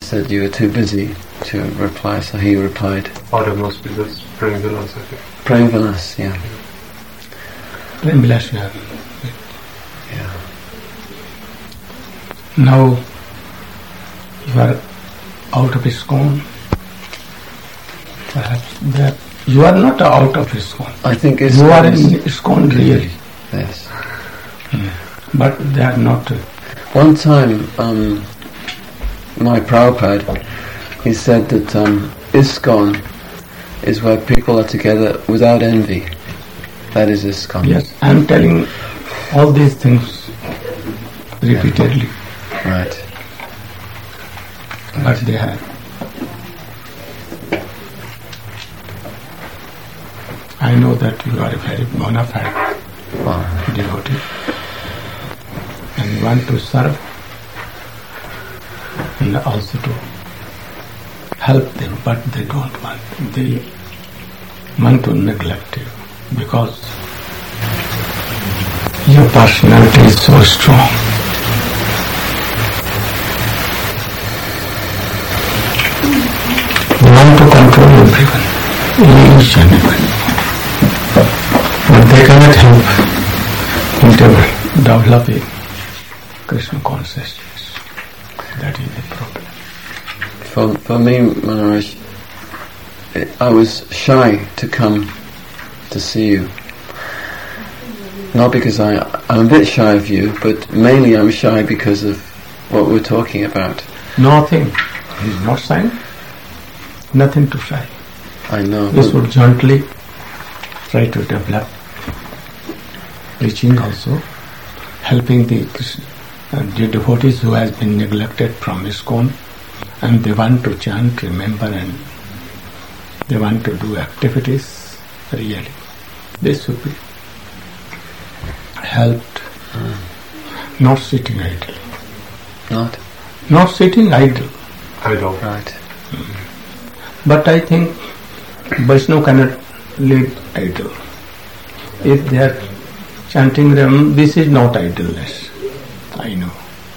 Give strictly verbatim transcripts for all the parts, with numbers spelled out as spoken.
said you were too busy to reply, so he replied. Or it must be this Prem Vilas, I think. Prem Vilas, yeah. Prem Vilas, yeah. Yeah. Now you are out of ISKCON. Perhaps that you are not out of ISKCON. I think it's you are in ISKCON really. Yes. Yeah. But they are not. Uh, One time, um, my Prabhupada, he said that um, ISKCON is where people are together without envy. That is ISKCON. Yes, I am telling all these things repeatedly. Right. But they have. I know that you are a very bona fide Wow. devotee and you want to serve and also to help them, but they don't want. They want to neglect you because your personality is so strong. They want to control everyone, each and everyone. But they cannot help whatever developing Krishna consciousness. That is the problem. For, for me, Maharaj, I was shy to come to see you. Not because I, I'm a bit shy of you, but mainly I'm shy because of what we're talking about. Nothing. He's not shy. Nothing to shy. I know. This would gently try to develop preaching also, helping the, uh, the devotees who has been neglected from ISKCON, and they want to chant, remember, and they want to do activities really. This should be helped, mm. not sitting idle. Not? Not sitting idle. Idle. Right. Mm. But I think Vaishnava cannot live idle. If they are chanting them, this is not idleness. I know.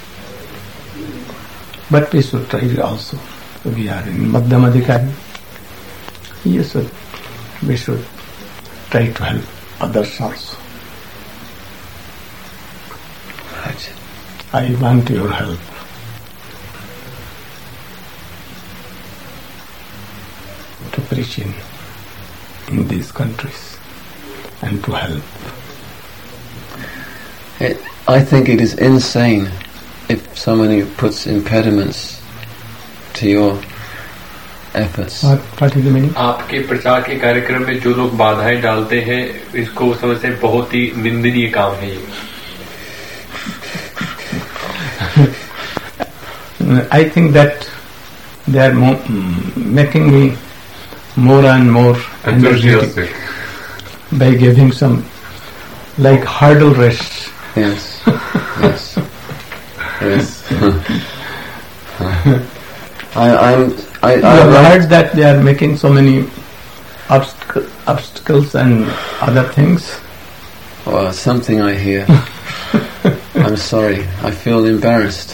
But we should try also. We are in Madhyama Adhikari. Yes, sir. We should try to help others also. Right. I want your help. To preach in, in these countries and to help. It, I think it is insane if somebody puts impediments to your efforts. What, what is the meaning? आपके प्रचार के कार्यक्रम में जो लोग बाधाएं डालते हैं, इसको समझते हैं बहुत ही निंदनीय काम है ये. I think that they are mo- making me more and more energetic by giving some like hurdle race. Yes, yes, yes. I, I'm. I, You I have like- heard that they are making so many obstacle, obstacles and other things. Well, something I hear. I'm sorry. I feel embarrassed.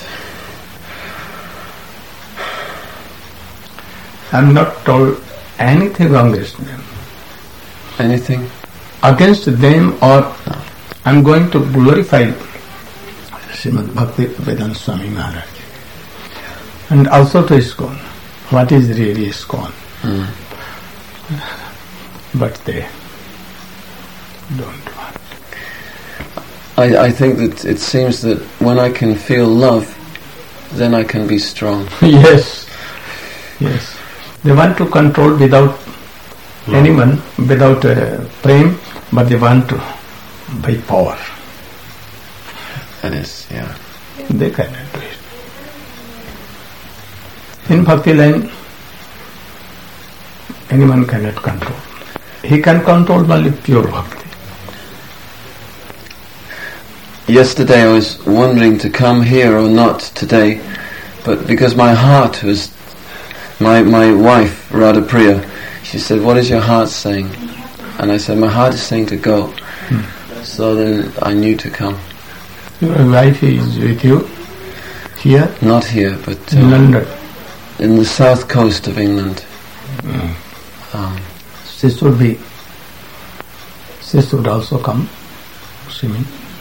I'm not told anything against them. Anything? Against them, or I'm going to glorify Srimad Bhakti Vedanta Swami Maharaj. And also to ISKCON. What is really ISKCON? Mm. But they don't want. I, I think that it seems that when I can feel love, then I can be strong. Yes, yes. They want to control without Love. anyone, without uh, prem, but they want to by power. That is, yeah. They cannot do it. In Bhakti line, anyone cannot control. He can control only pure Bhakti. Yesterday I was wondering to come here or not today, but because my heart was, my my wife, Radha Priya, she said, what is your heart saying? And I said, my heart is saying to go. Hmm. So then I knew to come. Your wife is with you here Not here, but in uh, London. in the south coast of England. Mm. Um, She should be. She should also come swimming.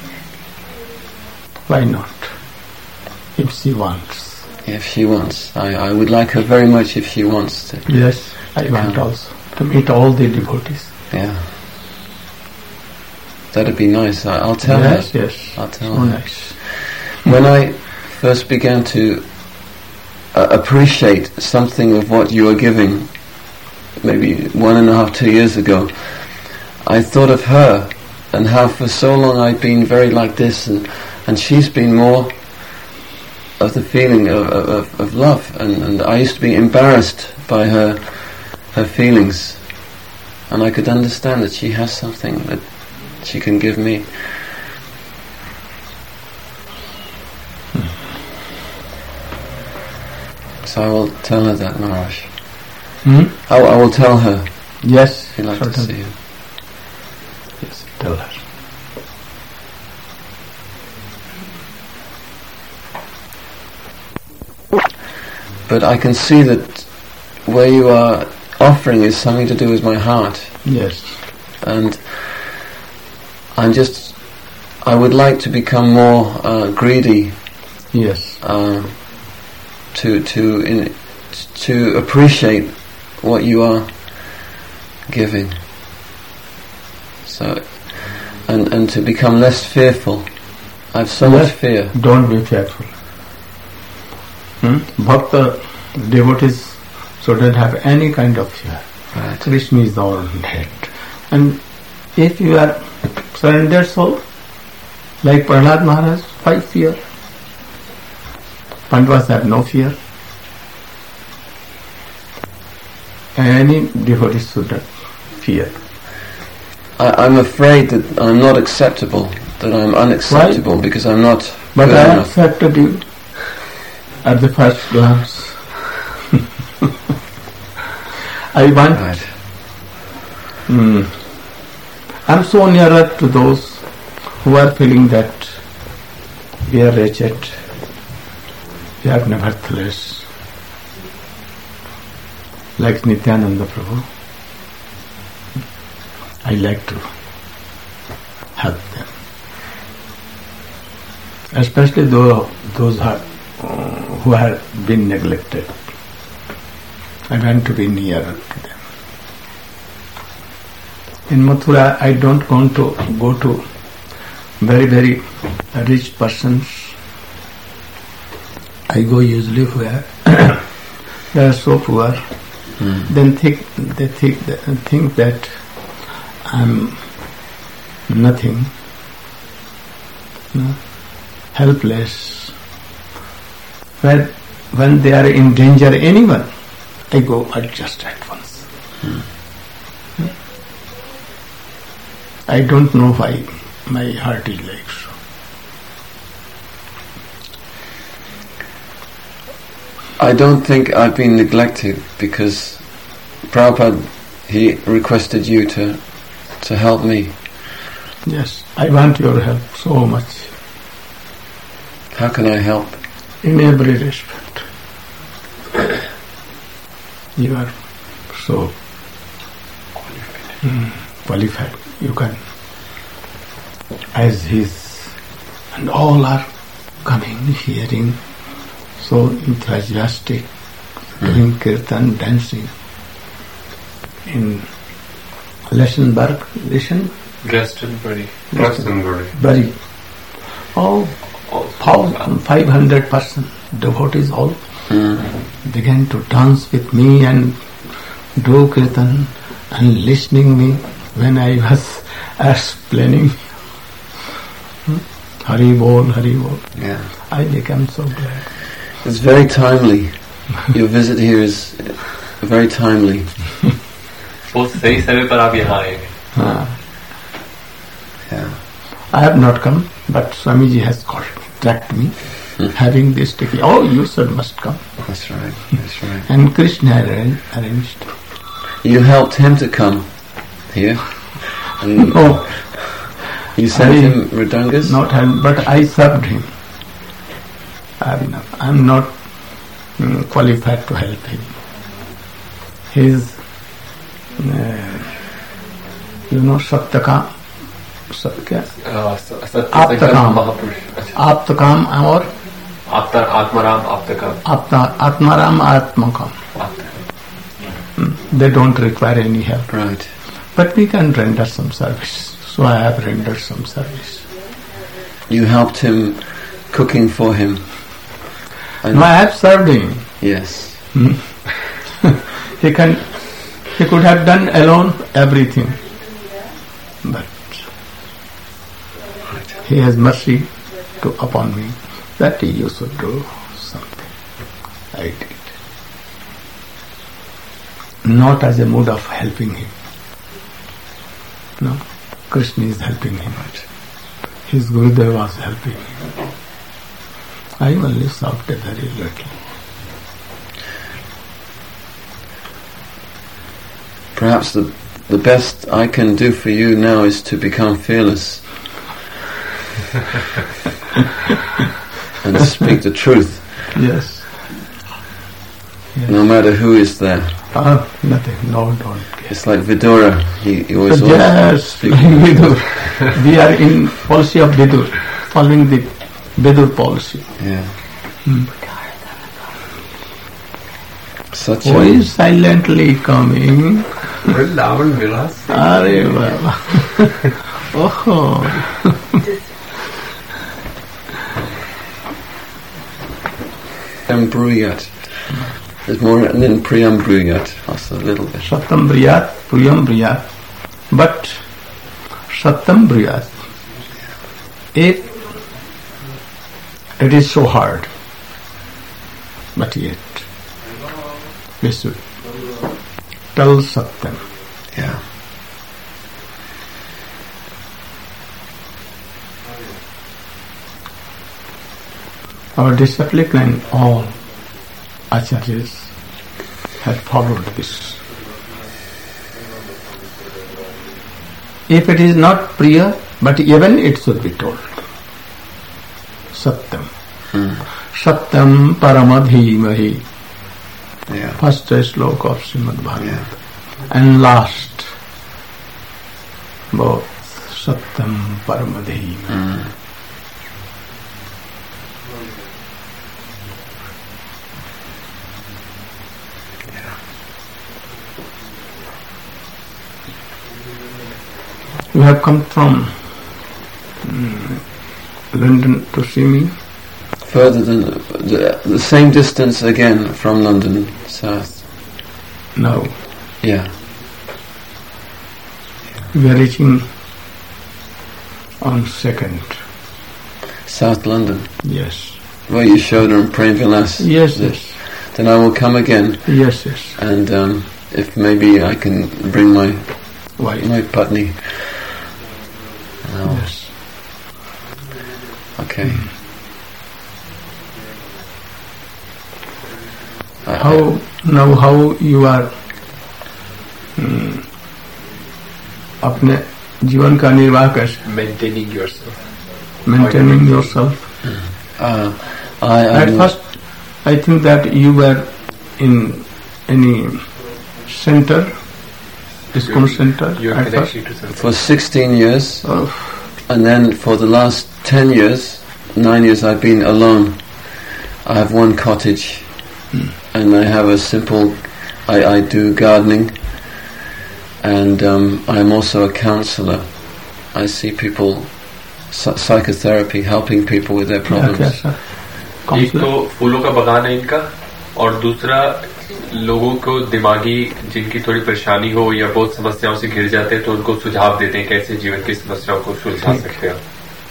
Why not? If she wants. if she wants. I, I would like her very much if she wants to. Yes, I want come. also to meet all the devotees. Yeah. That'd be nice. I, I'll tell yes, her. Yes, I'll tell so her. nice. When I first began to uh, appreciate something of what you were giving, maybe one and a half, two years ago, I thought of her and how for so long I'd been very like this, and, and she's been more of the feeling of, of, of love, and, and I used to be embarrassed by her her feelings, and I could understand that she has something that she can give me. So I will tell her that, Maharaj. Hmm? I, I will tell her. Yes, She'd like to certainly. see you. Yes, tell her. But I can see that where you are offering is something to do with my heart, Yes. and I'm just, I would like to become more uh, greedy, Yes. uh, to to in, to appreciate what you are giving. So, and and to become less fearful. I have so much Yes. fear. Don't be fearful. Hmm? Bhakta devotees shouldn't have any kind of fear. Right. Krishna is our head. And if you are surrendered soul, like Prahlad Maharaj, why fear? Pandavas have no fear. Any devotee shouldn't fear. I, I'm afraid that I'm not acceptable, that I'm unacceptable because I'm not But good I enough. accepted you at the first glance. I want. Right. Hmm. I'm so nearer to those who are feeling that we are wretched. We are nevertheless, like Nityananda Prabhu, I like to help them. Especially those, those who, are, uh, who have been neglected. I want to be nearer to them. In Mathura, I don't want to go to very, very rich persons. I go usually where they are so poor. Mm. Then think they think that, think that I'm nothing, no, helpless. When when they are in danger, anyone, I go adjust at once. Mm. I don't know why my heart is like so. I don't think I've been neglected because Prabhupada, he requested you to to help me. Yes, I want your help so much How can I help? in every respect. You are so mm, qualified. You can, as his, and all are coming, hearing, so enthusiastic, doing kirtan, dancing. In Lessenberg, listen, Glastonbury. Bury. Oh, thousand, five hundred person devotees all Mm. began to dance with me and do kirtan and listening me when I was explaining. Hmm? Hari Bol, Hari Bol. Yeah. I became so glad. It's very timely. Your visit here is very timely. बहुत सही समय पर आप यहाँ आए हैं. Ah, Yeah. I have not come, but Swamiji has called me, tracked me, having this ticket. Oh, you sir must come. That's right. That's right. And Krishna arranged. arranged. You helped him to come here, and Oh, you sent I- him Mridangas. not him, but I served him. I am not, I'm not um, qualified to help him. His, uh, you know, Satyaka, Satya, Aptakam, Aptakam or Atmaram, Aptakam, Atmaram, Atmakam. They don't require any help. Right. But we can render some service. So I have rendered some service. You helped him cooking for him. No, I have served him. Yes. Hmm? he can, he could have done alone everything. But he has mercy to, upon me that you should do something. I did. Not as a mode of helping him. No, Krishna is helping him. His Gurudev was helping him. I only served a very little. Perhaps the the best I can do for you now is to become fearless and speak the truth. Yes. yes. No matter who is there. Ah, nothing. No, don't. It's like Vidura. He, he was so yes, Vidur. We are in policy of Vidur, following the Vidur policy. Yeah. Hmm. Such Who is silently coming? Ravan Vilas. Arey Baba. Oh. Priyam There's more than Priyam Bruyat, also a little bit. Satyam Briyat, Priyam Briyat. But Satyam Briyat, it, it is so hard. But yet, we should tell Satyam. Yeah. Our discipline and all acharyas have followed this. If it is not Priya, but even it should be told. Satyam. Hmm. Satyam Paramadhimahi. Yeah. First slok of Srimad Bhagavatam. Yeah. And last, both Satyam Paramadhimahi. Mm. You have come from um, London to see me? Further than the, the same distance again from London, south. No. Yeah. We are reaching on second. South London. Yes. Where you showed on Prem Vilas. Yes, yes. Then I will come again. Yes, yes. And um, if maybe I can bring my Why? my patni. Oh. Yes. Okay. Mm. I, How I, now? How you are um, अपने जीवन का निर्वाह कैसे? Maintaining yourself. Maintaining yourself. uh, I, At I'm first, I think that you were in any center, ISKCON center. Your at connection first. to something. for sixteen years, Oh, and then for the last ten years, nine years, I've been alone. I have one cottage, Hmm. and I have a simple. I, I do gardening, and um, I'm also a counsellor. I see people, psy- psychotherapy, helping people with their yeah, problems. yes, sir. एक Counselor. तो फूलों का बगान है इनका, और दूसरा लोगों को दिमागी जिनकी थोड़ी परेशानी हो या बहुत समस्याओं से घिर जाते हैं तो उनको सुझाव देते हैं कैसे जीवन की समस्याओं को सुलझा सकते हैं.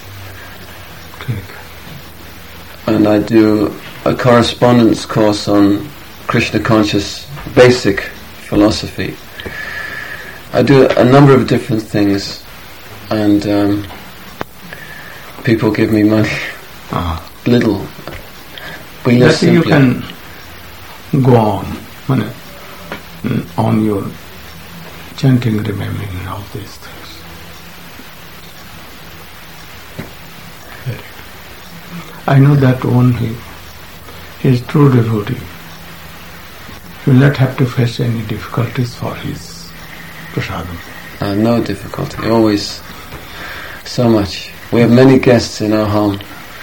And I do a correspondence course on Krishna conscious basic philosophy. I do a number of different things, and um, people give me money, Ah. little. We live That you simply. can go on man, on your chanting, remembering, and all these things. Very good. I know that one he, he is true devotee. He will not have to face any difficulties for his prasadam. Uh, no difficulty, always so much. We have many guests in our home.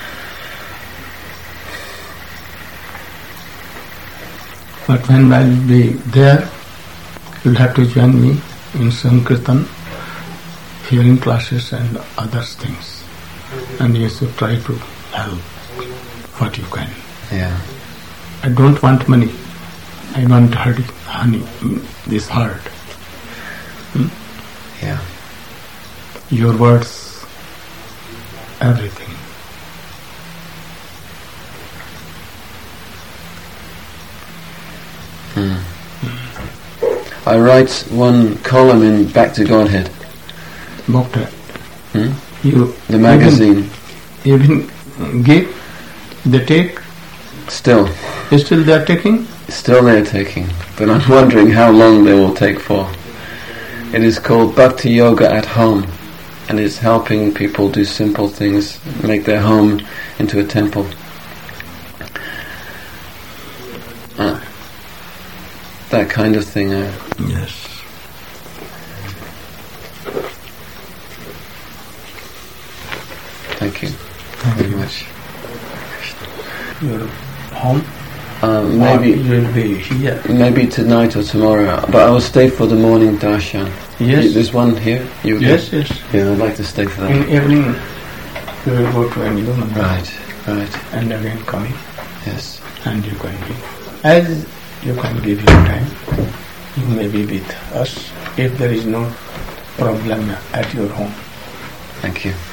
But when I will be there, you will have to join me in Sankirtan, hearing classes and other things. And you should try to help what you can. Yeah. I don't want money. I want honey, honey this heart. Hmm? Yeah. Your words, everything. Hmm. I write one column in Back to Godhead. Bhakta, Hmm? you The magazine. Even, even give, they take, Still. still they are taking? Still they're taking. But I'm wondering how long they will take for. It is called Bhakti Yoga at Home. And it's helping people do simple things, make their home into a temple. Uh, that kind of thing. Uh, Yes. thank you Thank very you. much. Your home? Um, maybe Or you will be here. maybe tonight or tomorrow, but I will stay for the morning darshan. Yes. There's one here. You Yes, yes. Yeah, I'd like to stay for that. In evening, you will go to any room Right, right. and again coming, Yes. and you can be. As you can give your time, you may be with us if there is no problem at your home. Thank you.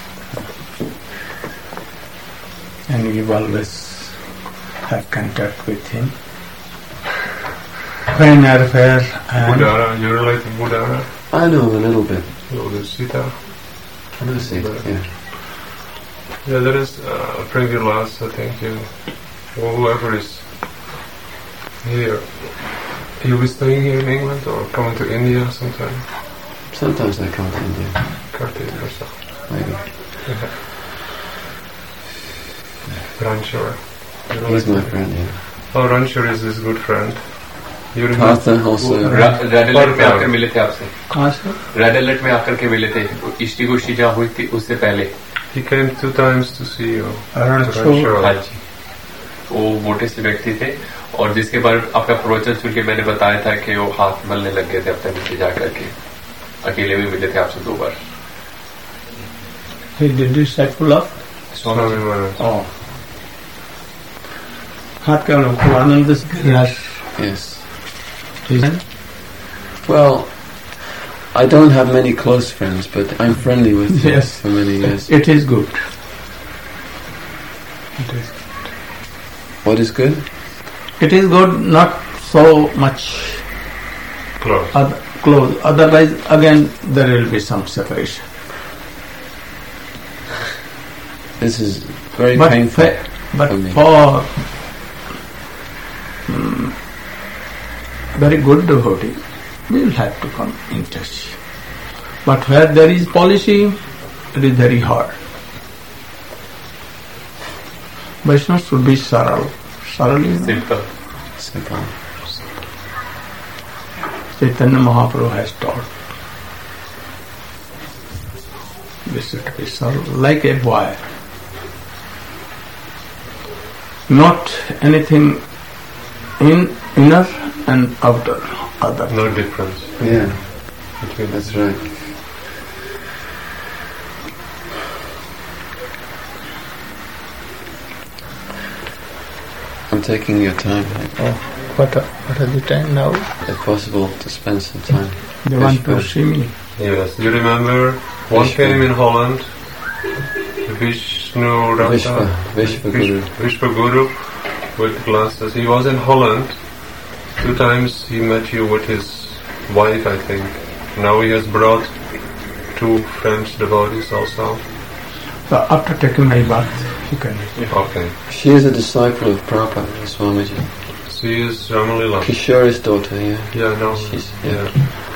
And you always have contact with him. When or where and Budara, you relate to Budara? I know a little bit. Or the Sita? I know see. Yeah. Yeah, there is uh, Prabhulas, I think, you, or whoever is here. You'll be staying here in England or coming to India sometime? Sometimes I come to India. Kartik or so. Maybe. Yeah. Ranchor. You He's relate my to- friend. Yeah. Oh, Ranchor is his good friend. You remember? Partha also. Red alert में आकर मिले थे आपसे कहाँ से? Red alert में आकर के मिले थे इष्टि गोष्ठी जहाँ हुई थी उससे पहले He came two times to see you. Ranchor. Ranchor. हाँ जी वो मोटे से व्यक्ति थे और जिसके बारे में आपका प्रवचन सुन के मैंने बताया था कि वो हाथ मलने लग गए थे अपने नीचे जाकर के अकेले भी मिले थे आपसे दो बार He did disciple of? Swami Maharaj. Oh. हाथ क्या नाम? Kulananda Giriraj. Yes. Reason? Well, I don't have many close friends, but I'm friendly with him Yes. for many years. It is good. It is. What is good? It is good, not so much Close. other, close. Otherwise, again, there will be some separation. This is very But, painful. fa- but for me. for mm, very good devotee, we will have to come in touch. But where there is policy, it is very hard. Vaishnava should be saral. Saral is simple Simple. Chaitanya Mahaprabhu has taught. We should be saral, like a boy. Not anything in inner and outer, other. No difference Yeah, between that's right. I'm taking your time, Oh, what are, what are the time now? if possible, to spend some time. They want to Vishwa. see me. Yes, you remember one Vishwa. came in Holland, Vishnu Rata, Vishwa, Vishwa Guru. Vishwa Guru with glasses. He was in Holland. Two times he met you with his wife, I think. Now he has brought two French devotees also. So after taking my bath, you can. Okay. She is a disciple of Prabhupada, Swamiji. She is Ramalila. Kishori's daughter, yeah. Yeah, no. She's- yeah.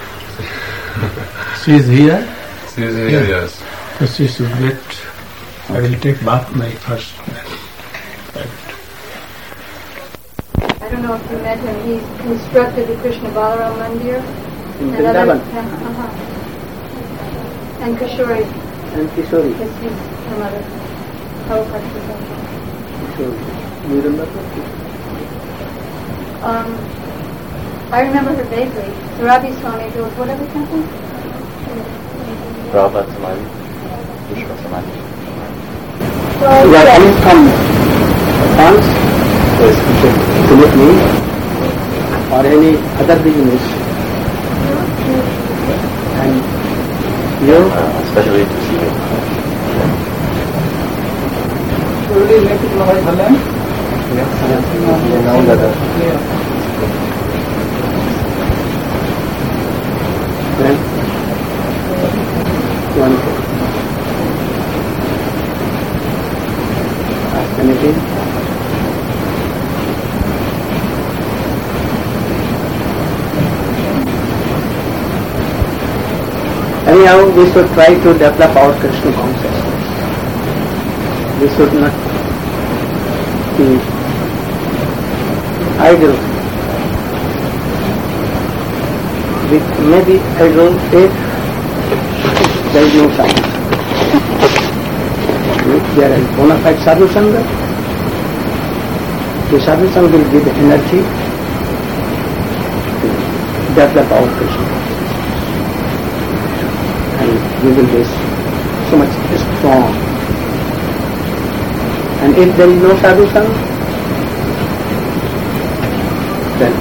She is here, She is here, Yeah. yes. so she should get. I will take bath my first. don't know if you met him. He's constructed the Krishna Balaram Mandir. In and other, Vrindavan. uh-huh. And Kishori. And Kishori. Yes, he's her mother. Prabhupada Kishori. Kishori. You remember? Um, I remember her vaguely. The Rabi Swami built whatever temple? Prabhupada Samadhi. Vishwa Samadhi. Well, You are yes. coming from France Yes. to meet me or any other business. And you? Uh, especially to see you. Now that uh, Then, wonderful. Ask anything? Anyhow, we should try to develop our Krishna consciousness. We should not be idle. We may be idle if there is no sadhu. If there is bona fide sadhu sangha, the sadhu sangha will give energy to develop our Krishna consciousness. And we will be so much strong. And if there is no sadhu sangha, then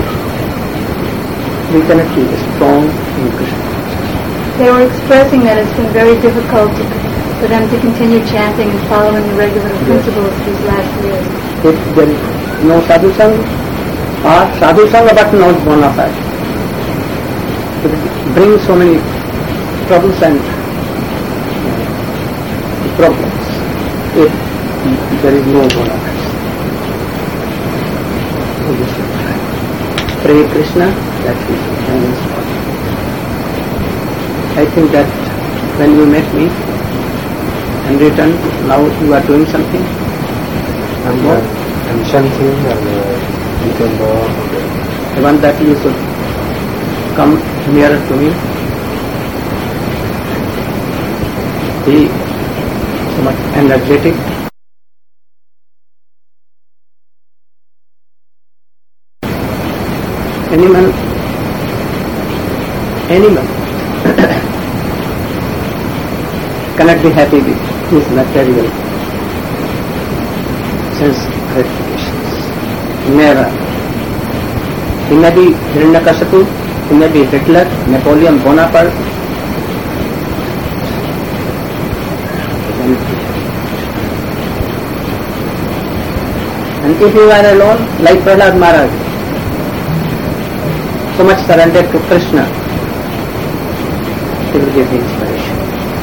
we cannot be strong in Krishna. They were expressing that it's been very difficult to, for them to continue chanting and following the regular principles these last years. If there is no sadhu sangha, or sadhu sangha but not bona fide, it brings so many troubles and problems if there is no bona fide. So we should try. Pray Krishna, that is important. I think that when you met me and returned, now you are doing something. I'm, uh, I'm chanting and uh, eating more. I want that you should come nearer to me. Be so much energetic. Anyone, anyone cannot be happy with his material sense gratifications. Never. He may be Hiranyakashipu, he may be Hitler, Napoleon Bonaparte. And if you are alone, like Prahlad Maharaj, so much surrendered to Krishna, he will give the inspiration.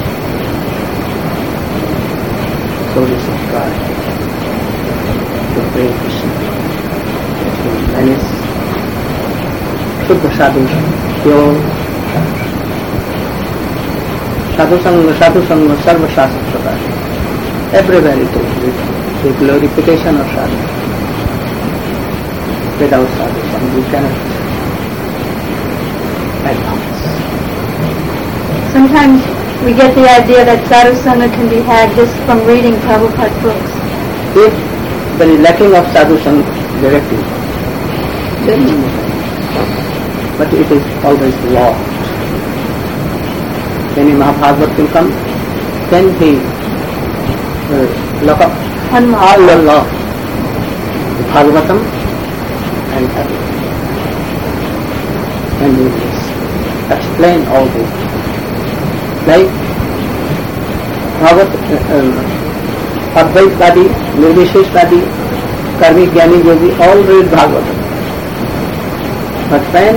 So we should try to pray Krishna. And it's Shuddha Sadhu, pure Sadhu Sangha, Sadhu Sangha, Sarva Shastra Prakash. Everywhere it is written, the glorification of sadhu. Without sadhu sangha, you cannot advance. Sometimes we get the idea that sadhu sangha can be had just from reading Prabhupada's books. If there is lacking of sadhu sangha directly, then but it is always lost. When a Mahabharata will come, then he will lock up all the law, Bhagavatam and everything. And he will explain all this. Like Bhagavat, Advaitadi, Nirvisheshtadi, Karmi, Jnani, Yogi, all read Bhagavatam. But when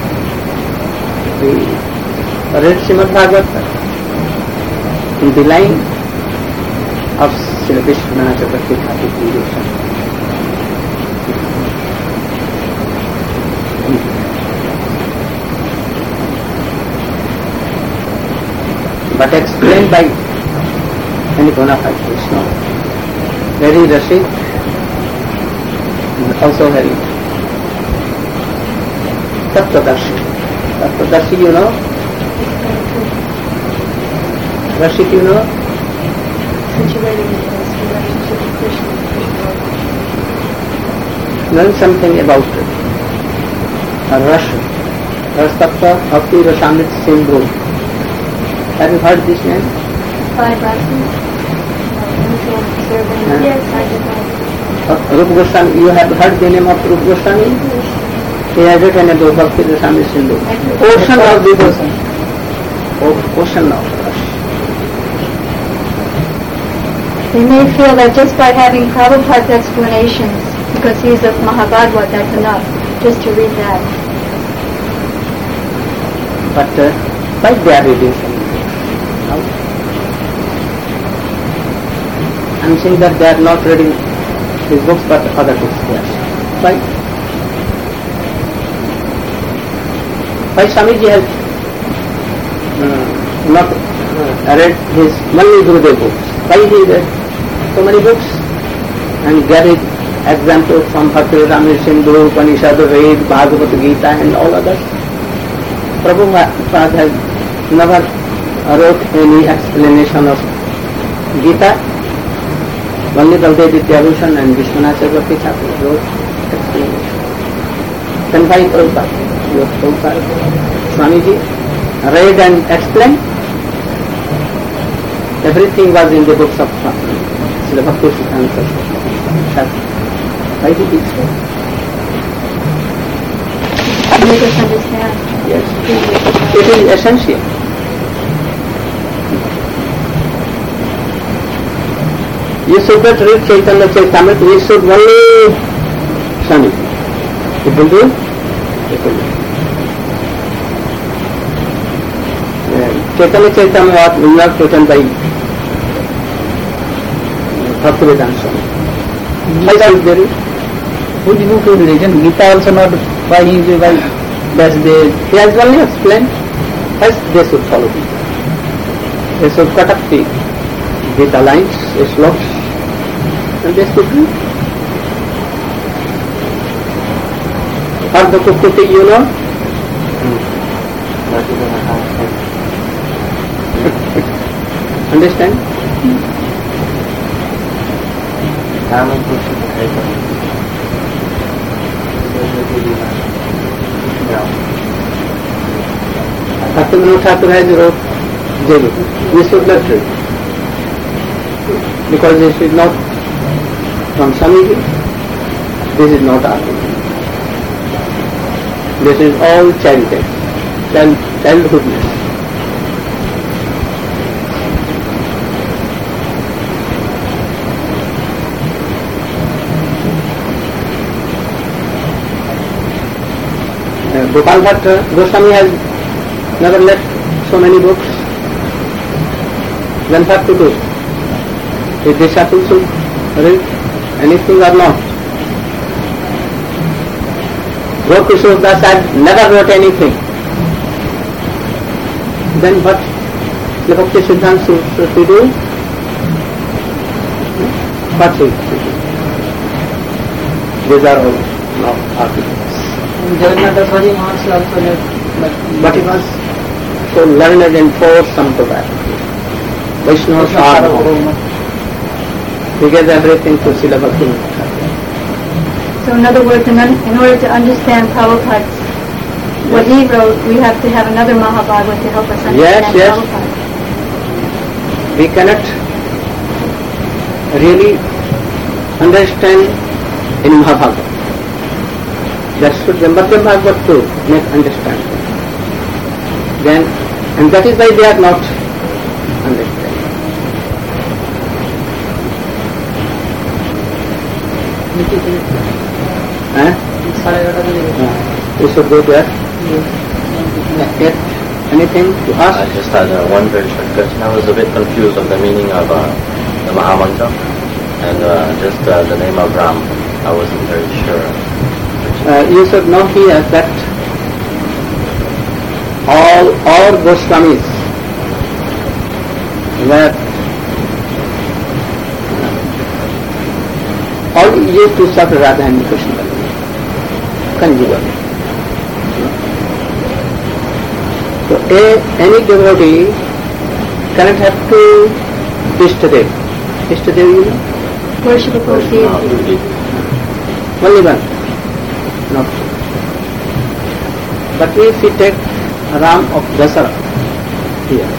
we read Srimad Bhagavatam in the line of Srila Vishwanath Chakravarti Thakur Ji, but explained by any bona fide Krishna, very rasic, and also very Tattvadarshi. Tattvadarshi, you know? Rashid, you know? Situated in his relationship with Krishna. Learn something about it. A Rasha. Rastattva Bhakti Rasamrit Sindhu. Have you heard this name? Five lessons. Serving. Yes, I did. Uh, Rupa Goswami, you have heard the name of Rupa Goswami? He has written a book, Bhakti Rasamrit Sindhu. Ocean of devotion. Oh, ocean of Rasha. They may feel that just by having Prabhupada's explanations, because he's of Mahabhagavad, that's enough, just to read that. But uh, why they are reading something? No? I'm saying that they are not reading his books but other books. Yes. Why? Why Swamiji has uh, not uh, read his only Gurudev books? Why he read so many books and gathered examples from Bhakti Rasamrit Sindhu, Upanishad, Ved, Bhagavad Gita and all others? Prabhupada has never wrote any explanation of Gita. Only Baldev Vidyabhushan and Vishwanath Chakravarti Thakur wrote explanation. Then why Prabhupada? Your Prabhupada, Swamiji read and explained. Everything was in the books of Srila Bhakti Siddhanta Saraswati. Why did he so? Make us understand. Yes. It is essential. You should not read Chaitanya Charitamrita, you should only Swami. It will do? It will do. Chaitanya Charitamrita was not written by Bhaktivedanta Swami. Why should they read? Which book is written? Gita also not by him, by that's they, he has only explained as they should follow Gita. They should cut up the Gita lines, the sloks, and they should read. Ardha Kukuti, you know? Understand? Bhaktivinoda Thakur has wrote Jaiva. We should not read. Because this is not from Swamiji. This is not argument. This is all childhood, child, childhoodness. Uh, Gopal Bhatt Goswami has never left so many books. Then what to do? Is disciple should read anything or not? Gopkishore Das had never wrote anything. Then what the Bhakti Siddhanta should we do? What should we do? These are all now arguments. Jagannath Daswari Maharshi also left, but, but he was so learned and forced Sampradaya. Vaishnava Sarvabhauma. He gave everything to Srila Bhaktivinoda Thakur. So in other words, in, un- in order to understand Prabhupada, what he wrote, we have to have another Mahabhagavad to help us understand Yes, yes. Prabhupada. We cannot really understand in Mahabhagavad. That should be Madhyam Bhagavad to make understanding. Then, and that is why they are not understanding. Huh? Uh, we should go there. Yet, anything to ask? I just had uh, one very short question. I was a bit confused of the meaning of uh, the Mahamantra and uh, just uh, the name of Ram. I wasn't very sure. Uh, you should know here that all all Goswamis were all used to serve Radha and Krishna continually. a, any devotee cannot have to Ishtadev. Ishtadev, you know? Worshipable deity. Only one. No. But if we take Ram of Dasara here,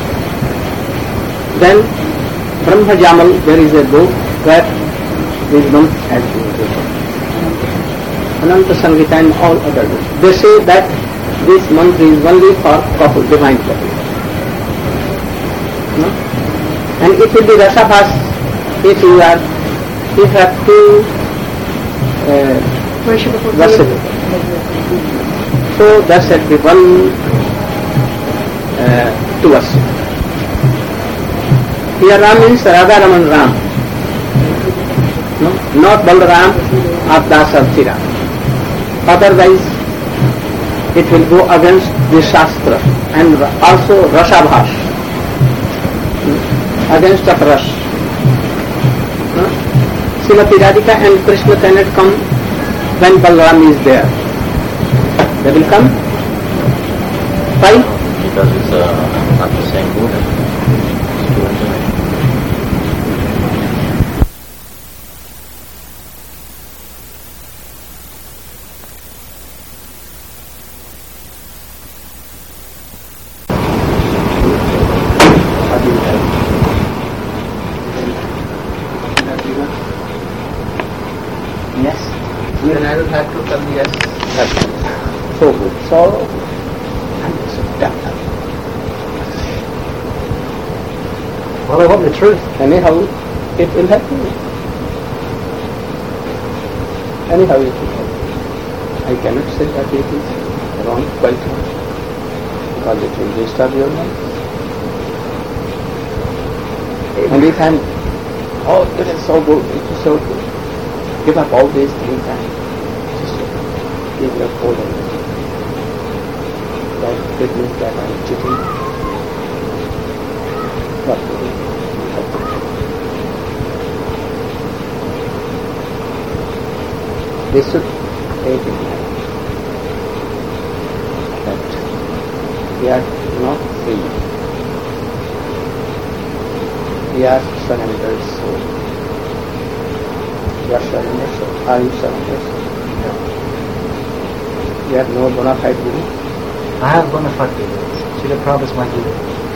then Brahma Jamal, there is a book where this month has been written. Ananta Sangita and all other books. They say that this month is only for couple, divine couple. No? And it will be Rasabhas if you are, you have to uh, worship it. So that should be one uh, to worship. Here Ram means Radha Raman Ram. No? Not Balaram or Dasarthi Ram. Otherwise it will go against the Shastra and also Rasabhas. Against the Rash. No? Srimati Radhika and Krishna cannot come when Balaram is there. They will come? Why? Because it's uh, not the same mood. It's too intimate. Yes. Then I will have to tell yes. So good. So, well, I want the truth. Anyhow, it will happen. Anyhow, it will happen. I cannot say that it is wrong, quite wrong, because it will disturb your mind. And if I'm, oh, it is so good, it is so good, give up all these things and just give your whole energy. That it means that I'm cheating. What to do? They should take it that we are not free. We are surrendered soul. You are surrendered soul. Are you surrendered soul? No. You have no bona fide guru? I have bona fide guru. Srila Prabhupada is my guru.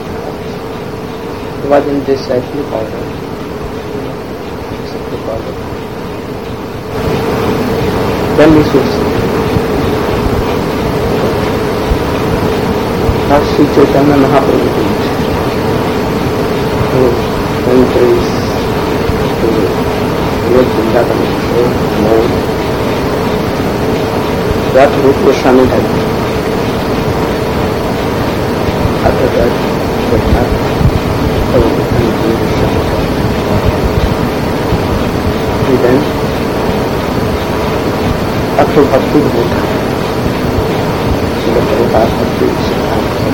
Why didn't they safely call them? Safely call them. Then we should see. Now Sri Chaitanya Mahaprabhu did. Who enters to Lord Vrindavan so known. That Rupa Goswami had. After that, but not and then after Bhakti Bhuta, Srila Prabhupada Bhakti Siddhanta.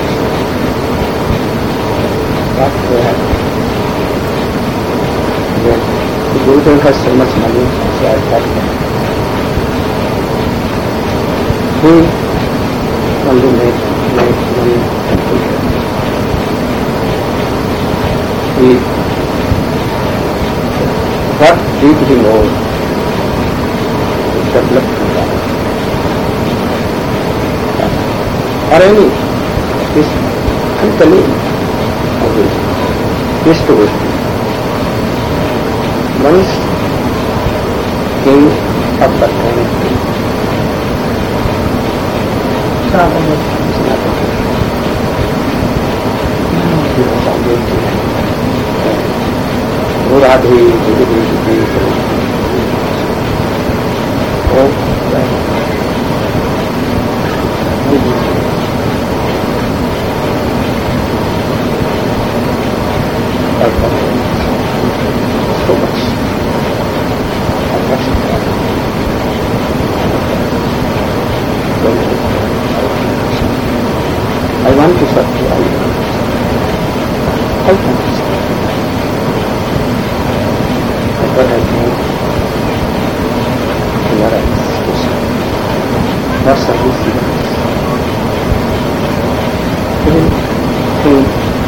What they have. Then the Guru don't have so much money, so I thought he only made, made money computer. He what did he know? He developed that. Or any, this, I'm telling you, this, this story. Once king of the country, Radhe, oh, so much. I want to serve you. How can I serve? But I know what I was. What service you everything.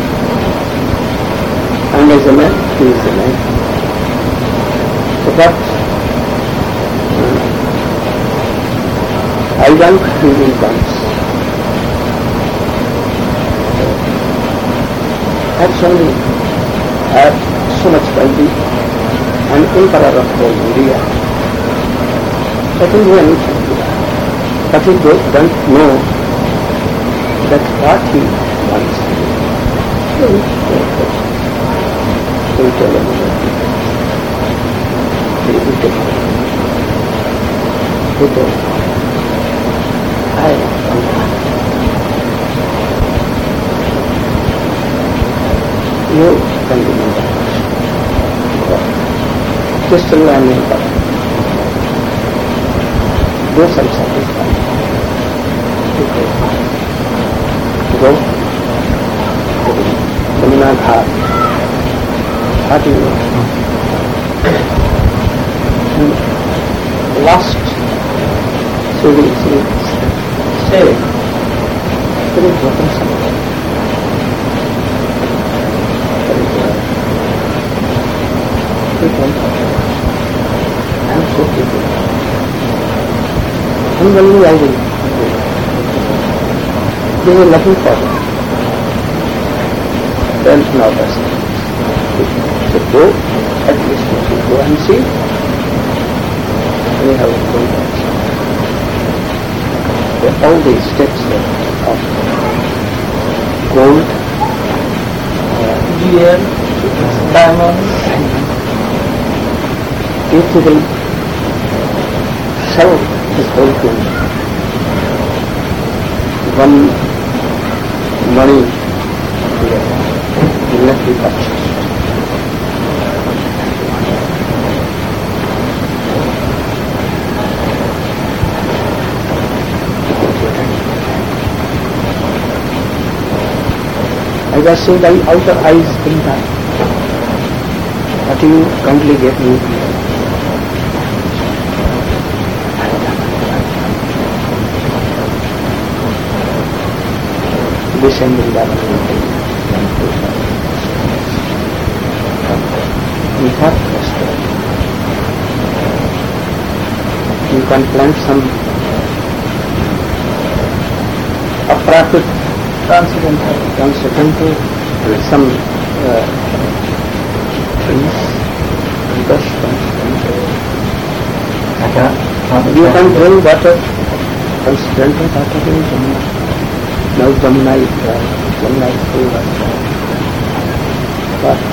And as a man, he is a man. So but uh, I want feeling comes. That's only I have so much wealthy and emperor of whole India. I think we are not do that. But he don't know that what he wants to do. He will tell him that he will take it. He told I want that. You can do that. Just to learn about it. Do some sacrifice. Go. Seminar hard. How do you know? And last saving is saving. Very important something. Very good. I am so grateful. And only I will. They were looking for it. Then now that's it. So go, at least you should go and see. We have a program. All these steps of gold, gear, diamonds, if you will sell this whole thing, one money will not be purchased. I was saying that outer eyes bring that. But you kindly get me. This and that. We have prospered. You can plant some appropriate transcendental, transcendental, some uh, trees, because transcendental. You can drink water, transcendental water in Jamuna. Now Jamuna is dry, Jamuna is full of water. But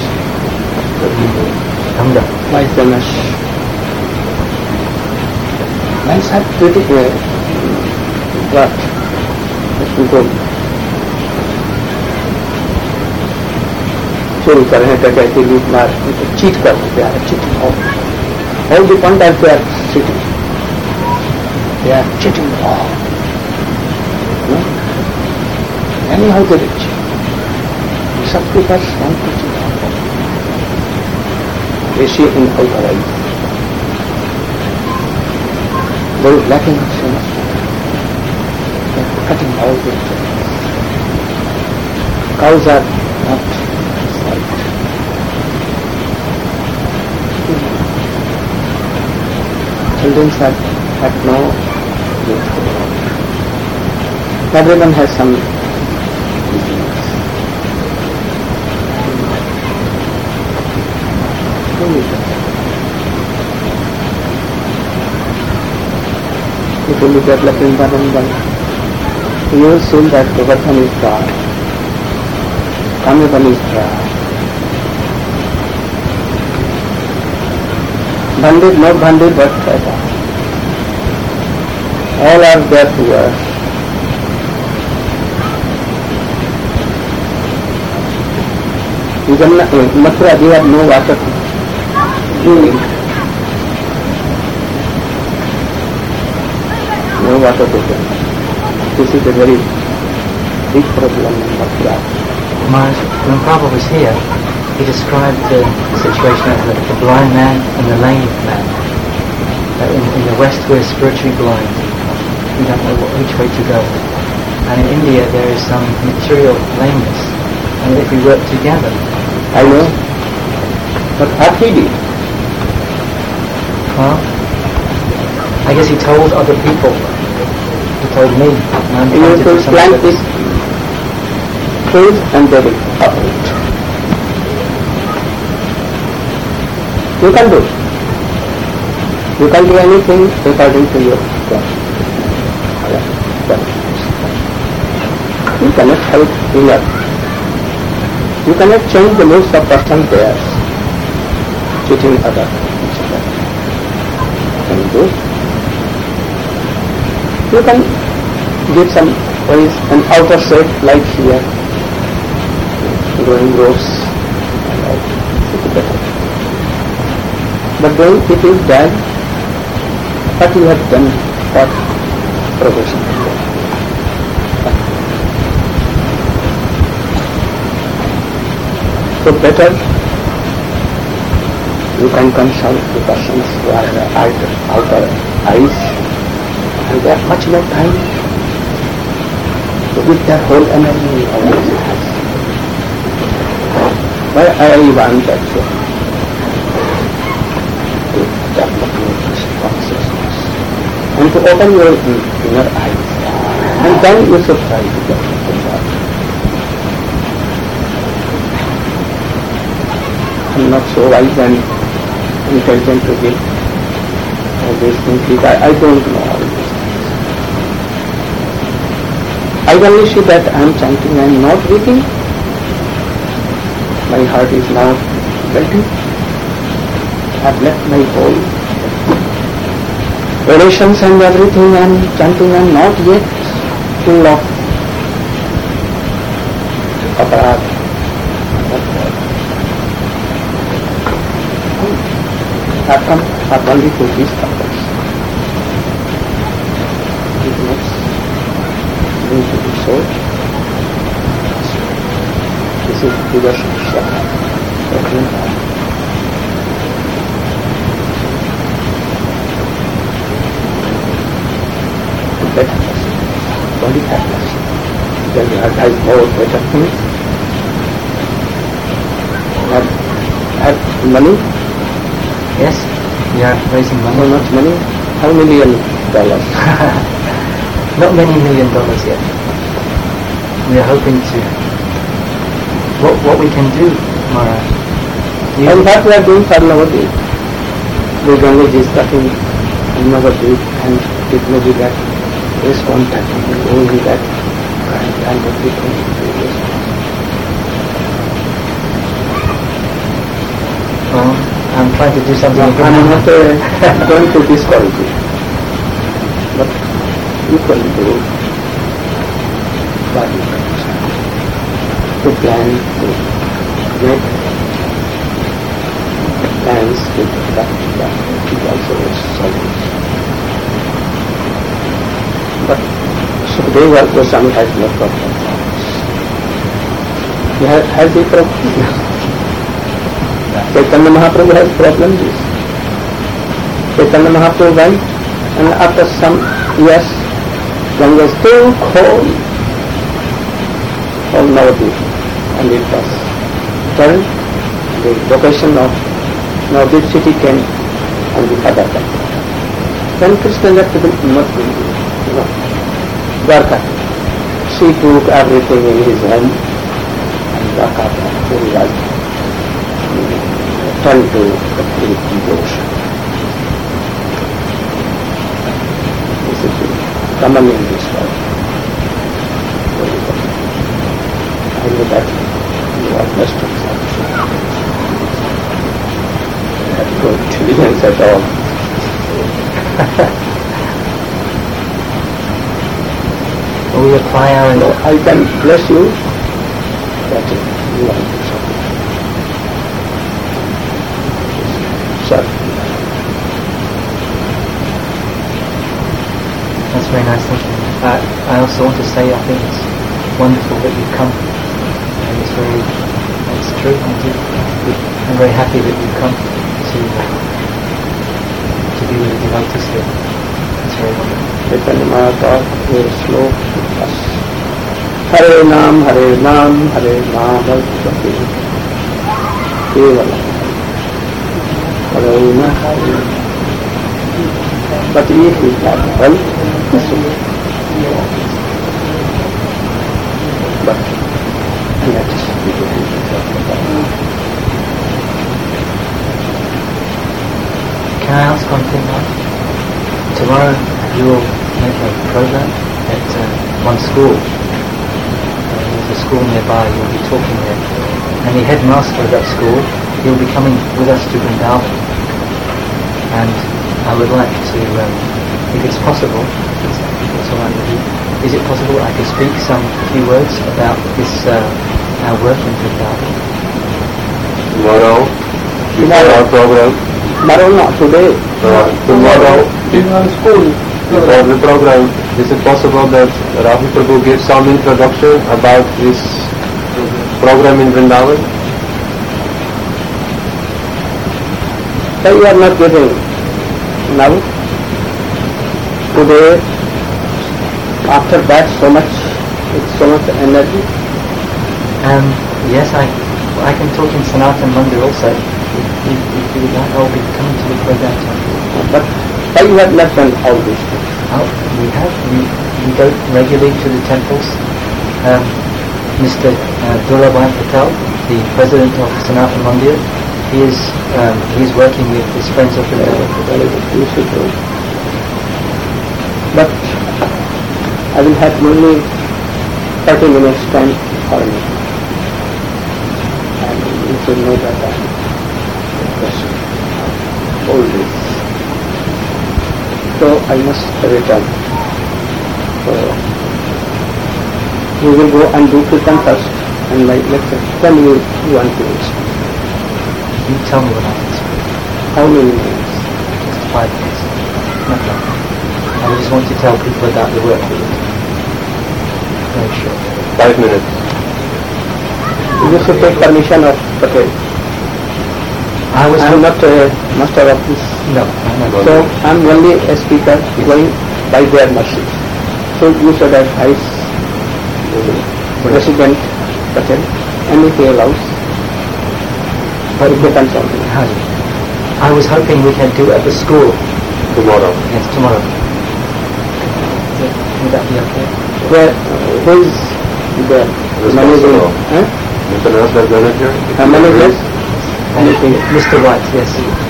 my Ganesh, my side pretty good, but let me go. चोरी कर रहे हैं, डकैती, लूट मार, cheat कर रहे हैं, cheating all. All the conduct they are cheating. They are cheating all. No? Anyhow they will cheat. Some people want to cheat all. They see in outer eyes. They are lacking so much. They are cutting all the things. Cows are not children have had no use to the world. Everyone has some disease. If you look at Vrindavan, you will see that Govardhan is dry, Kamavan is dry. Bandit, not bandit, but Kaita. All are there to us. Even in Mathura, they have no water to drink. No water to drink. This is a very big problem in Mathura. Maharaj, when Prabhupada was here, he described the situation of the, the blind man and the lame man. Uh, in, in the West, we're spiritually blind. We don't know what, which way to go. And in India there is some material lameness. And if we work together... I know. But what he did? Well, I guess he told other people. He told me. And I'm You trying to do will some plant of it. this trees and they will uproot. You can do. You can do anything according to your plan. You cannot help inner. You cannot change the moods of person there, cheating other. Can you do? You can give some ways an outer shape like here, growing rose, and all. It is better. But when it is done, what you have done, what progression is there? So better you can consult the persons who are outer, outer eyes, and they have much more time to give their whole energy always it has. Why I want that so to develop this consciousness and to open your inner eyes, and then you should try to get the God. I'm not so wise and intelligent to give all these things. I, I don't know all these things. I only see that I am chanting, I am not breathing. My heart is now melting. I have left my whole relations and everything, and chanting, and not yet full of aparat. I come up only to this purpose. It makes me to be so. This is bigger Shakti. Better person. Only that person. Then you have has more better things. Have, have money. Yes, we are raising money. How much money? How million dollars? Not many million dollars yet. We are hoping to... What what we can do, Maharaj? You And what we are doing for Navadvip. The Gangaji is cutting Navadvip, and it may be that is contact, it may be that and, and everything. Well, I'm trying to do something. No, I'm not uh, going to discourage you, but you can do what you can to plan, to make plans to that, that is also a solution. But Sukadeva Goswami has no problem. He has, has a problem. Chaitanya Mahaprabhu has problem with this. Chaitanya Mahaprabhu went, and after some years, Ganga is still cold, all Navadvip, and it was turned, the location of Navadvip city came on the other side. Then Krishna left the you know, Dwarka. She took everything in his home, and Dwarka was turned to complete devotion. This is common in this world. I know that you are blessed with such. You have no intelligence at all. We apply our... No, I can bless you that you are blessed. That's very nice thinking. Uh, I also want to say I think it's wonderful that you've come, and it's very, it's true. I do. I'm very happy that you've come to to be with the devotees here. It's very wonderful. Chaitanya Mahaprabhu is slow to us. Hare Nam, Hare Nam, Hare Nam, Kevala. Karuna Hare. But if we have help, this will but let's Can I ask one thing now? Tomorrow you will make a program at uh, one school. Uh, there's a school nearby, you'll be talking there. And the headmaster of that school, he'll be coming with us to Vrindavan. And I would like to, um, if it's possible, if it's, if it's all right with you, is it possible I could speak some few words about this, uh, our work in Vrindavan? Tomorrow, before our program, tomorrow not today. uh, tomorrow, In our school. before the program, is it possible that Ravi Prabhu gives some introduction about this program in Vrindavan? So you are not giving now. Today, after that, so much, it's so much energy. Um, yes, I I can talk in Sanatan Mandir also. If, if, if you would like, I'll be coming to the program. But why you have not done all this? Oh, we have. We, we go regularly to the temples. Um, Mister Uh, Durabhai Patel, the president of Sanatan Mandir, he is um, he is working with his friends of Vrindavan. But I will have only thirty minutes time for me. And you should know that I am interested in all this. So I must return. So we will go and do Kirtan first and my lecture. Then you, you want to explain. You tell me what I can speak. How many minutes? Just five minutes. Not long. I just want to tell people about the work we do. Very short. Five minutes. You should take permission of Patel. I was I am not a master of this. No, I'm not. So I am only a speaker going by their mercy. So you should advise President Patel, and if he allows, but it depends on him. How do you? I was hoping we can do it at the school. Tomorrow. Yes, tomorrow. Would that be okay? Where, who is the manager? Responsible. Huh? Mister Nasdaq manager. Uh, manager? Anything. Mister White, yes.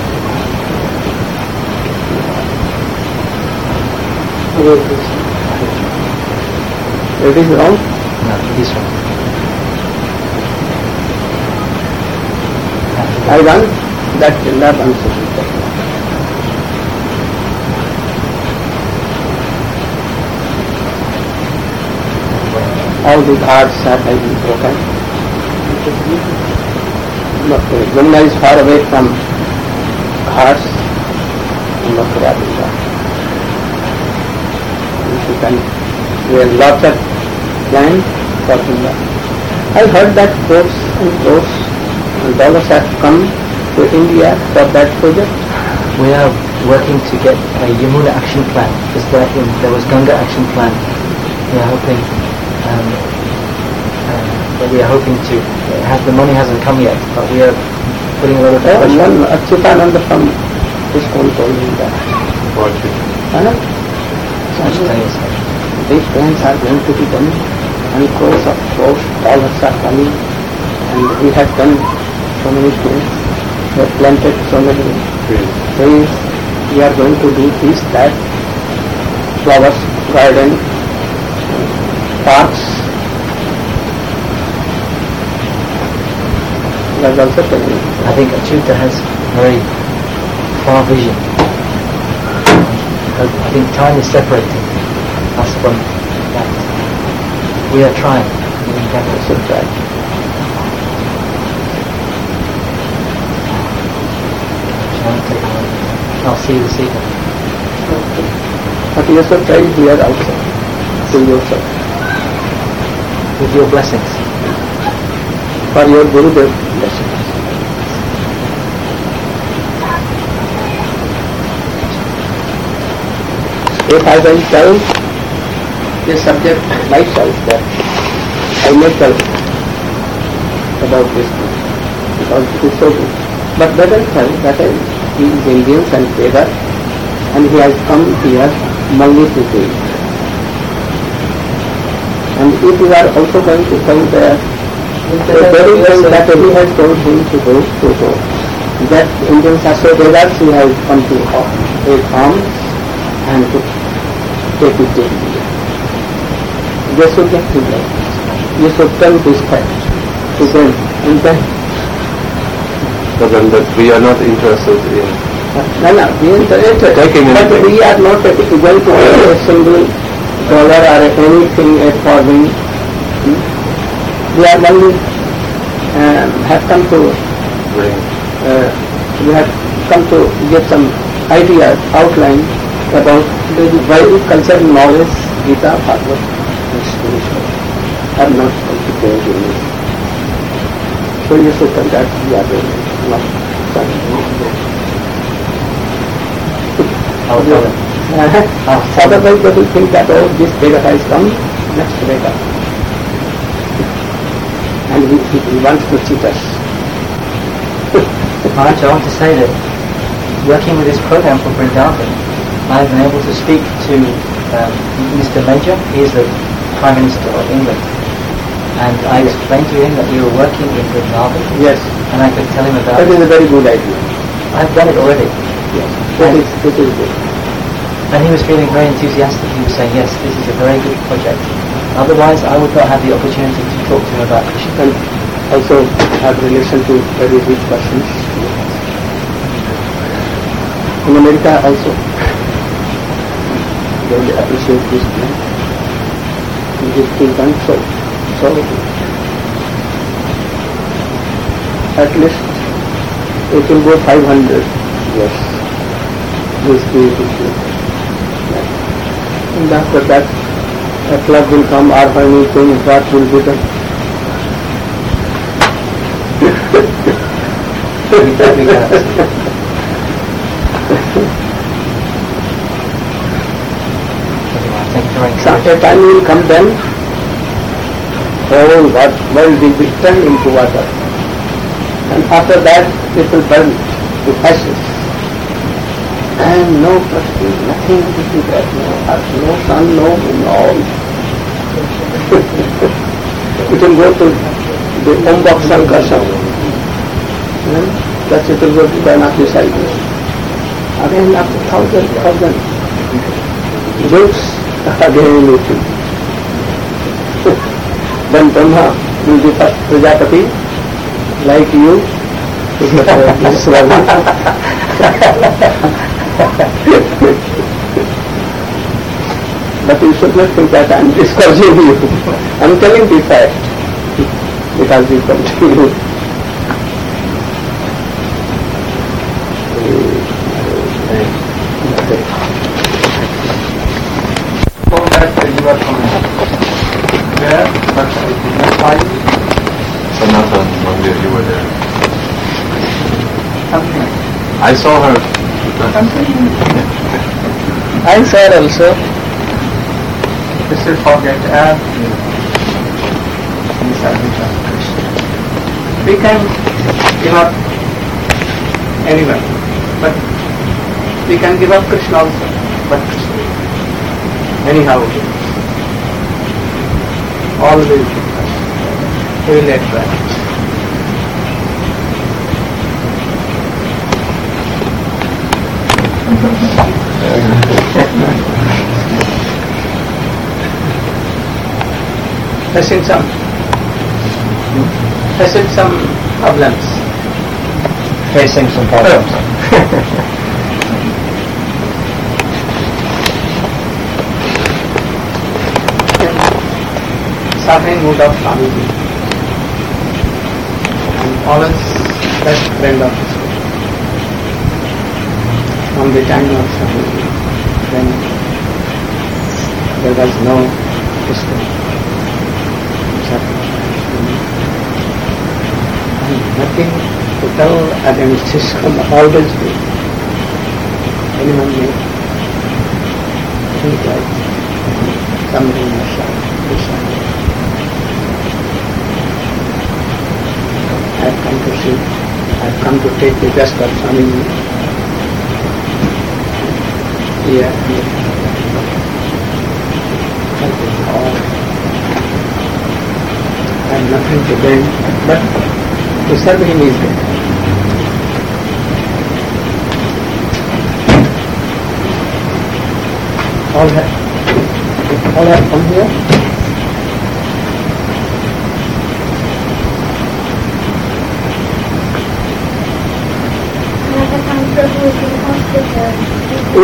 It is wrong. No, this one. I want that lab answer. All the hearts are having broken. No, Yamuna is far away from hearts and not Radhika. If you can, we have lots of plan for Yamuna. I heard that crores and crores and dollars have come to India for that project. We are working to get a Yamuna action plan, just like in, there was Ganga action plan. We are hoping, um, uh, but we are hoping to, it has, the money hasn't come yet, but we are putting a lot of Oh, pressure. one Achyutananda from this one told me that. Watch it. Huh? Such things. These plans are going to be done and crores of crores, dollars are coming, and we have done so many things. We have planted so many trees. We are going to do this, that, flowers, garden, parks. That's also telling. I think Achyuta has very far vision. I I think time is separating us from that. We are trying. We endeavor to try. I'll see you this evening. But you also try here also, to yourself, With your blessings. for your Gurudev blessings. If I will tell this subject myself, that I may tell about this thing because it is so good. But better tell that he is Indian and Veda and he has come here only to do it. And if you are also going to tell there, the very thing that he has told him to go, to go, that Indian Shastra Vedas he has come to take arms and to take it to India. They should get to that. You should tell this fact to them. And then, but then that we are not interested in no, no, we are interested, taking but anything. we are not going to pay a single dollar or anything for him. Hmm? We are only um, have come to bring. uh, we have come to get some ideas, outline about the Vedic cultural knowledge, Gita, Bhagavad, and spiritual are not cultivated in it. So you should tell that we are doing not done. Uh-huh. Otherwise they will think that oh, this Veda has come, next Veda. And he, he, he wants to cheat us. Maharaj, I want to say that working with this program for Vrindavan, I've been able to speak to um, Mister Major. He is the Prime Minister of England. And I explained to him that we were working in Vrindavan. Yes. And I could tell him about That is a very good idea. I've done it already. Yes. That is, that is good. And he was feeling very enthusiastic. He was saying, yes, this is a very good project. Otherwise, I would not have the opportunity to talk to him about Krishna. And also have relation to very rich persons. In America also, they will appreciate this plan. It is being done so, so at least it will go five hundred years. This beautiful. And after that, a flood will come or anything, what will be done? Such a time will come then, whole world will be turned into water. And after that, it will burn to ashes. And no prestige, nothing will be there, no earth, no sun, no moon, all. It will go to the Ombak Sankarsam. That's it will go to the Naki side. Again, after thousand, thousand jokes, again it will. Then Brahma will be first Prajapati, like you, this But you should not think that I am discouraging you. I am telling the fact because you continue. So that you are coming there, but I did not find Sanatan Mandir, you were there. something. I saw her. I said also, you should forget everything. These are the Krishna. We can give up anyone, but we can give up Krishna also. But anyhow, always he will attract. Facing some, facing some problems. Facing some problems. Suffering mood of Swamiji. And always best friend of his soul. From the time of Swamiji, when there was no history. And nothing to tell against his come always be. Anyone may think like somebody in a shop, come to take the best of Swamiji. Yeah. I have nothing to gain, but to serve him is good. All have, all have come here? Who?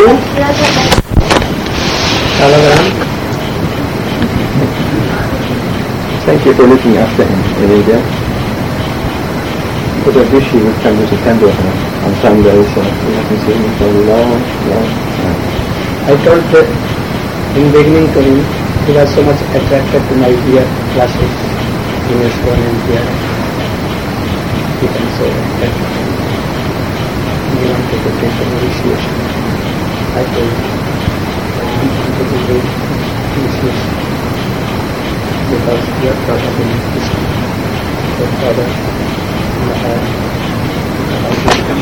Salagram. Thank you for looking after him every day. But I wish he would come to September on Sundays, so we haven't seen him for a long, long time. I told that in beginning to him, he was so much attracted to my ear classes in his own and here. He can say that he wanted to take an initiation. I told him he wanted to do initiation because we are brought up in Islam. Your father, Mahar, Islam.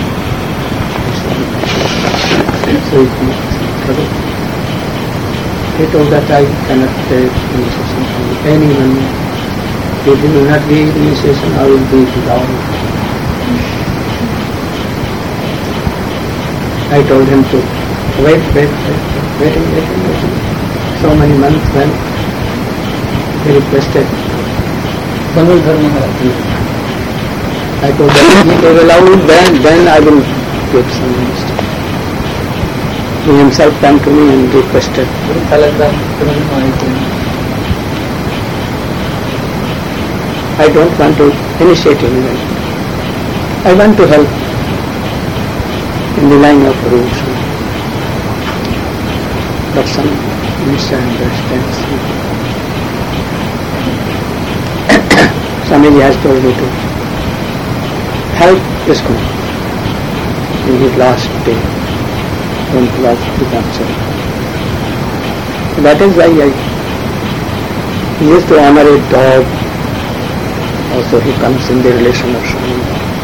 So it makes trouble. He told that I cannot take initiation from anyone. If he will not give initiation, I will be down. I told him to wait, wait, wait, wait, wait, wait, wait. So many months then he requested Tamil Dharma Harati. I told him if they will allow me, then, then I will give some initiation. He himself came to me and requested. I don't want to initiate anyone. I want to help in the line of rules. But some misunderstands me. Swamiji has told me to help ISKCON in his last day. When he was departure. That is why I used to honor a dog. Also he comes in the relation of Swami.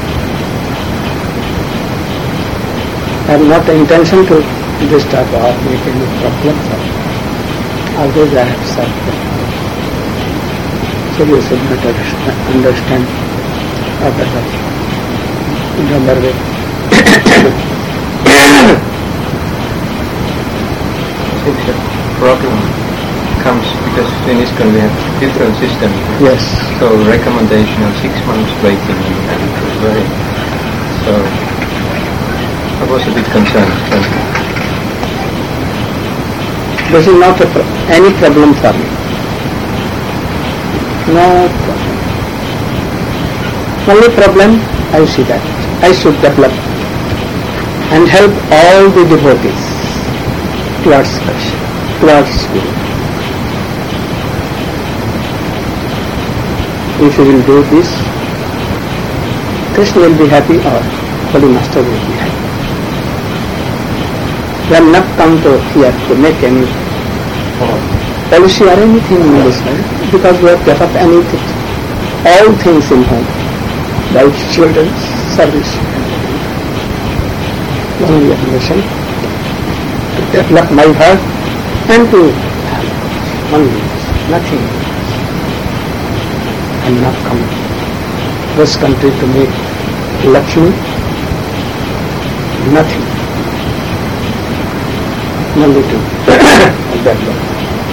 I have not the intention to disturb or make any problems. Always I have served them. So you should not understand other in another way. If the problem comes because in ISKCON we have different systems. Yes. So recommendation of six months waiting and very. So I was a bit concerned. This is not a pro- any problem for me. No problem. Only problem I see that I should develop and help all the devotees towards Krishna, towards Guru. If you will do this, Krishna will be happy or Holy Master will be happy. We have not come to here to make any policy or anything in this life because we have kept up anything, all things in home, like children, service, only mission. To develop my heart and to only nothing. I am not come this country to make Lakshmi, nothing. Only to develop.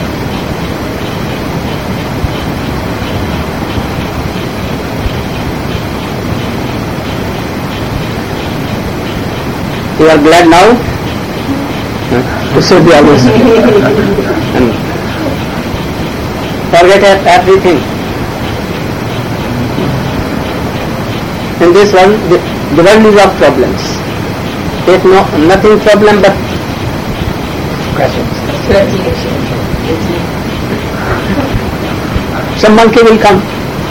You are glad now? It should be always. And forget everything. In this world, the, the world is of problems. There's no, nothing problem but questions. Some monkey will come.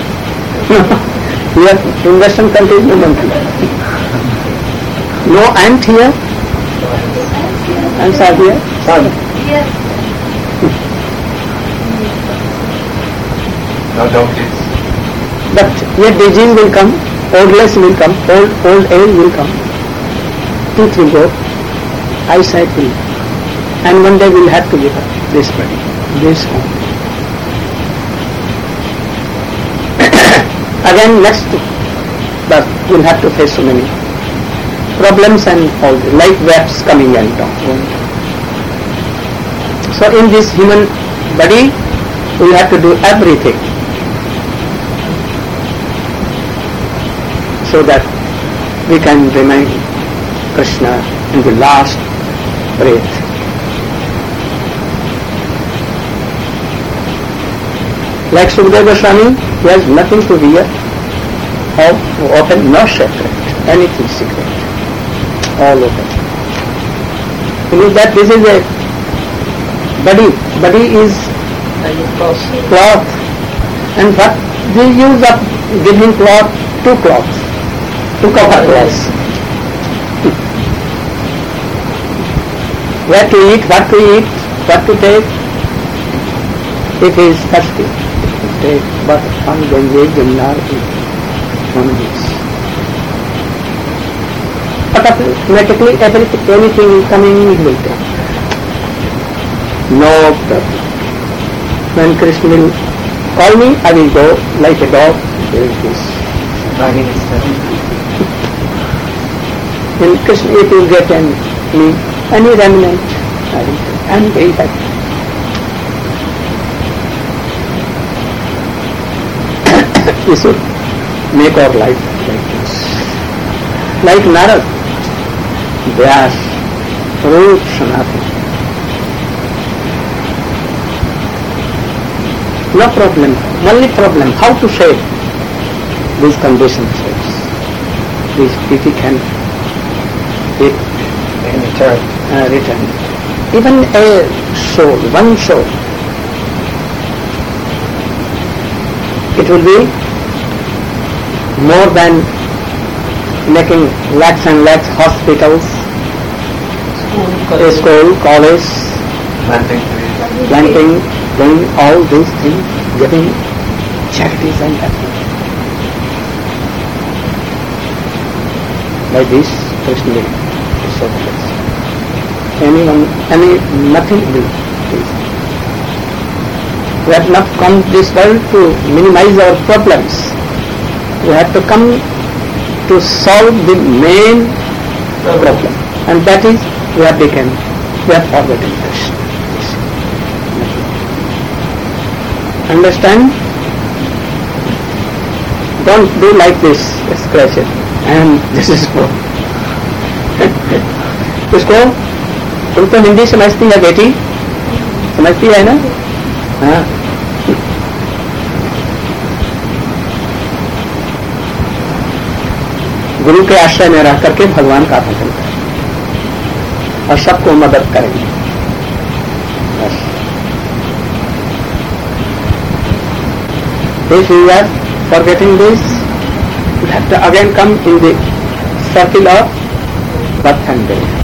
Here in Western countries, no monkey. No ant here. Ants are here. Sadhu. Yes. No donkeys. But yet disease will come. oldness will come, old old age will come, teeth will go, eyesight will, and one day we'll have to give up this body, this home. Again next birth we'll have to face so many problems and all the life waves coming and going. So in this human body we'll have to do everything so that we can remain Krishna in the last breath. Like Sukadeva Goswami, he has nothing to wear or open, no secret, anything secret, all open. You know that this is a body, body is cloth, and what we use of giving cloth, two cloths, to cover cloths. Where to eat, what to eat, what to take. If he is thirsty, take but one Ganges, Jamnar, one this. Automatically everything, anything coming, he will take. No problem. When Krishna will call me, I will go like a dog, there is this. When Krishna, if you get any, any remnant, I will take. I am very happy. We should make our life like this. Like Narad, Vyas, Rup, Sanatana. No problem. Only problem, how to save these conditions. These people can it, return. Uh, return. Even a soul, one soul, it will be more than making lakhs and lakhs hospitals, school, a school, college, planting, planting, doing all these things, giving charities and everything. By this, Krishna will serve us. Anyone, any, nothing will do. We have not come to this world to minimize our problems. We have to come to solve the main problem, and that is we have become, we have forgotten Krishna. Understand? Don't do like this, scratch it, and this is for. इसको तुम तो हिंदी समझती है बेटी, समझती है ना? हाँ. गुरु के आश्रय में रह करके भगवान का भजन करें और सबको मदद करेंगे. बस. If you are forgetting this, you have to again come in the circle of birth and death.